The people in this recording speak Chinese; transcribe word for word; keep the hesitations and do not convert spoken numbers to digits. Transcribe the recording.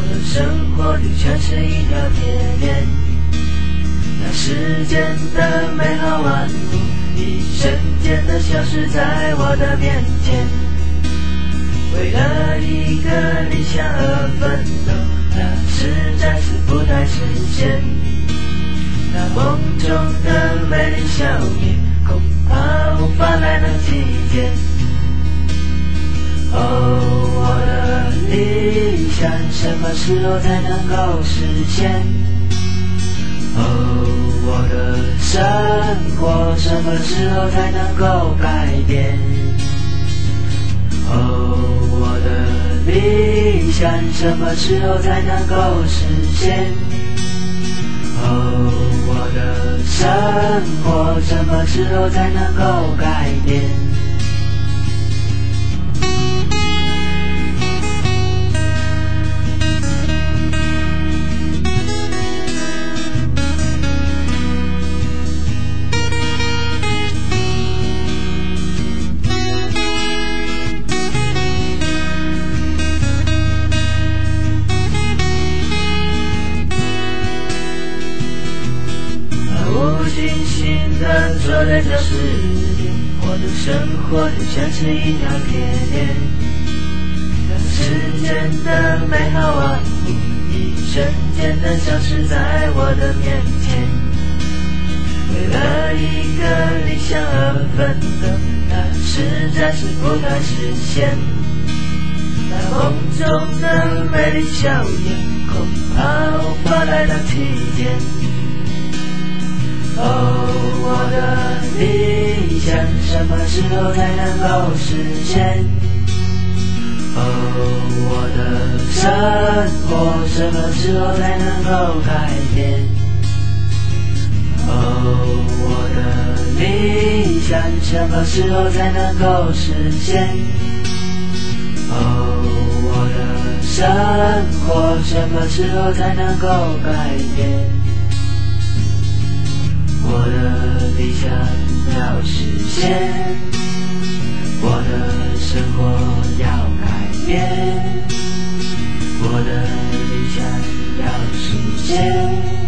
生活就像是一条铁链，那时间的美好万物一瞬间的消失在我的面前。为了一个理想而奋斗，那实在是不太实现。那梦中的美丽笑面，恐怕无法来能体验。哦，我的理想什么时候才能够实现？哦，我的生活什么时候才能够改变？哦，我的理想什么时候才能够实现？哦，我的生活什么时候才能够改变？静静地坐在教室里，我的生活就像是一条铁链，让时间的美好万物一瞬间地消失在我的面前。为了一个理想而奋斗，那实在是不太实现。那梦中的美丽笑颜，恐怕无法来到体验。哦，我的理想什么时候才能够实现？哦，我的生活什么时候才能够改变？哦，我的理想什么时候才能够实现？哦，我的生活什么时候才能够改变？我的理想要实现，我的生活要改变，我的理想要实现。